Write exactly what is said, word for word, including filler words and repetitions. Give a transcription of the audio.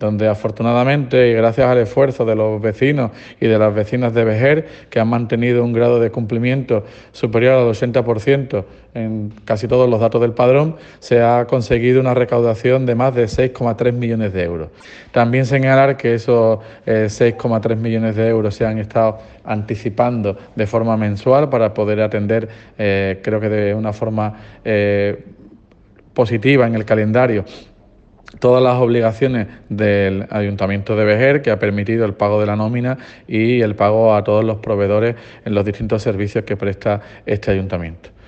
donde afortunadamente y gracias al esfuerzo de los vecinos y de las vecinas de Vejer, que han mantenido un grado de cumplimiento superior al ochenta por ciento en casi todos los datos del padrón, se ha conseguido una recaudación de más de seis coma tres millones de euros. También señalar que esos eh, seis coma tres millones de euros se han estado anticipando de forma mensual para poder atender, eh, creo que de una forma eh, positiva en el calendario, todas las obligaciones del Ayuntamiento de Vejer, que ha permitido el pago de la nómina y el pago a todos los proveedores en los distintos servicios que presta este ayuntamiento.